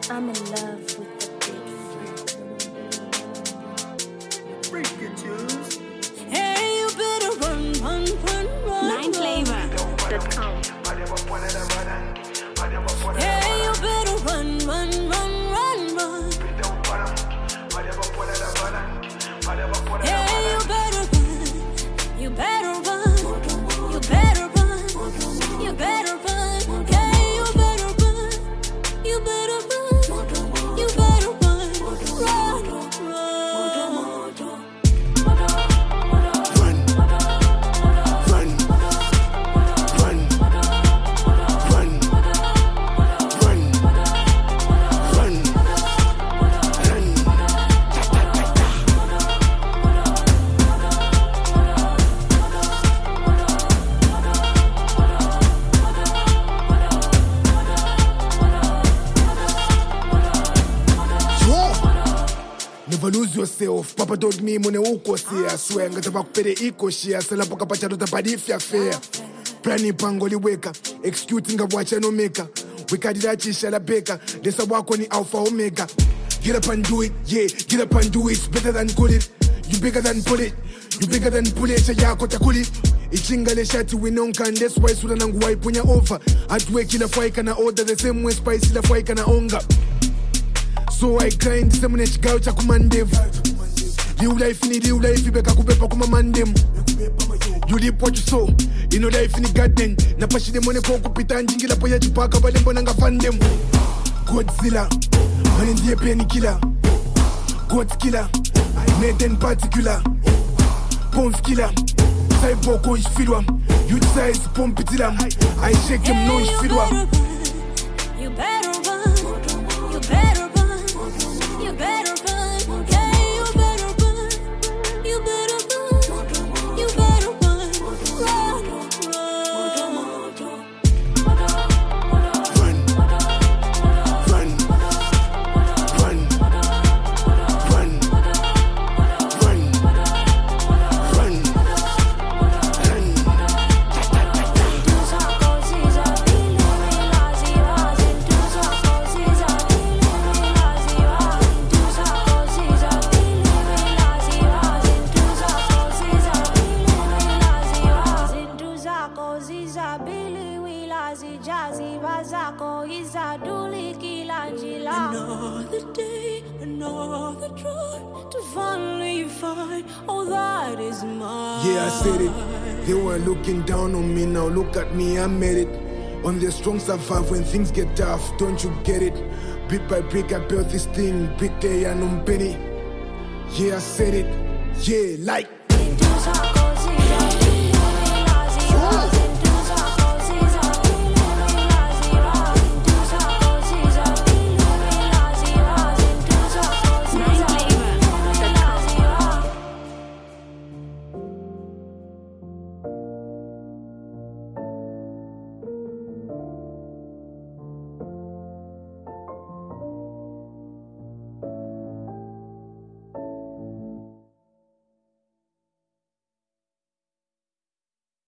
I'm in love with the big Break your tunes. Hey, you better run. 9flavor.com. Hey, you better run. Hey, you better run. You better run. You better run. You better run. Hey, you better run. You better run. You better run. Run. Never lose yourself. Papa told me money uko siya. Swear ngata bakupede iko shia. Sela poka pachado tapadi fya fair. Prani pangoli weka. Executing a watch no maker. Weka didachi shala beka. Desa wako ni alpha omega. Get up and do it, yeah. Get up and do it. It's better than good it. You bigger than pull it. You bigger than pull it. Chaya kota kuli. Ichinga le shati winonka. And that's why suda nangu waipunya over. Atwe kila fai kana order the same way spice la fai kana onga. So I grind the same chigayo cha kumandev. Liu life ibeka kubepa kuma mandem. You reap what you sow. You know life in the garden. Na pashi de money kwa kupita njingila po ya chupaka balembo nanga fandem. Godzilla, man in the penny killer. God killer, made in particular. Pons killer, Saiboko is fidwam. You size pompitilam. I shake him no is fidwam. You better run. You better run. You better run, yeah, you better run. You better run, you better run. Run. Another day, another try to finally find all that is mine. Yeah, I said it. They were looking down on me, now look at me, I made it. On the strong survive when things get tough, don't you get it? Bit by brick, I built this thing, big day and penny. Yeah, I said it. Yeah, like.